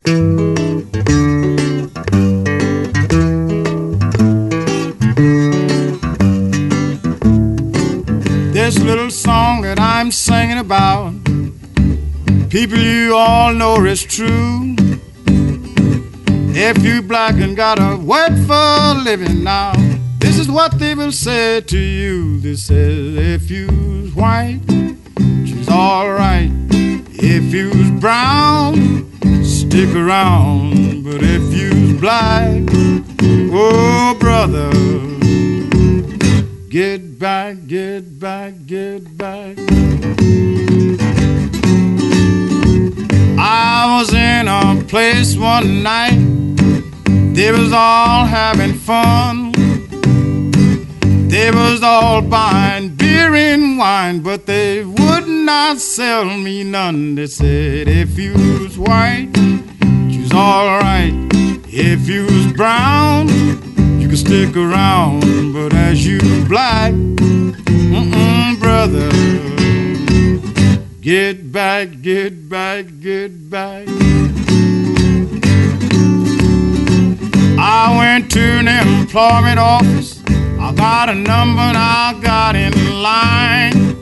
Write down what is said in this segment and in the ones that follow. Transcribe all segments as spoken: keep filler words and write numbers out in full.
This little song that I'm singing about, people you all know is true. If you black and got a word for a living now, this is what they will say to you. They say, if you's white, she's alright. If you's brown, stick around. But if you's black, oh brother, get back, get back, get back. I was in a place one night, they was all having fun. They was all buying beer and wine, but they would not sell me none. They said, if you was white, you was alright. If you was brown, you could stick around. But as you black, mm-mm, brother, get back, get back, get back. I went to an employment office, I got a number and I got in line.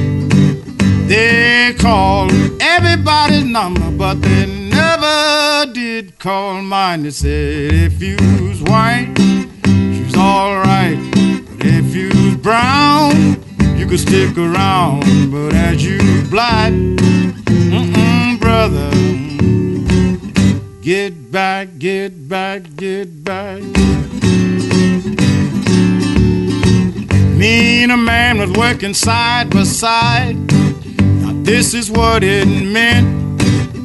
They called everybody's number, but they never did call mine. They said, if you was white, you was alright. But if you was brown, you could stick around. But as you black, mm-mm, brother, get back, get back, get back. Me and a man was working side by side. Now this is what it meant.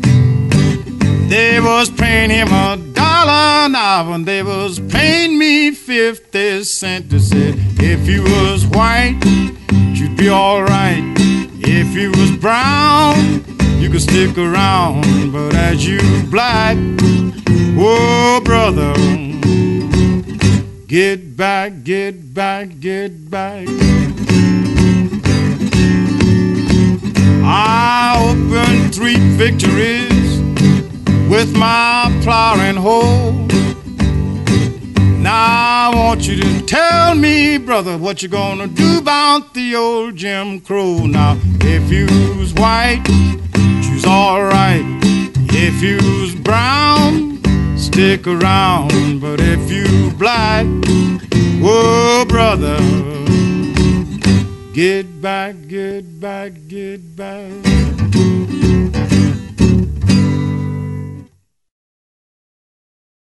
They was paying him a dollar an hour, and they was paying me fifty cents. They said, if you was white, you'd be alright. If you was brown, you could stick around. But as you black, oh brother, get back, get back, get back. I opened three victories with my plow and hoe. Now I want you to tell me, brother, what you gonna do about the old Jim Crow. Now, if you was white, you's alright. If you was brown, stick around. But if you black, whoa brother, get back, get back, get back.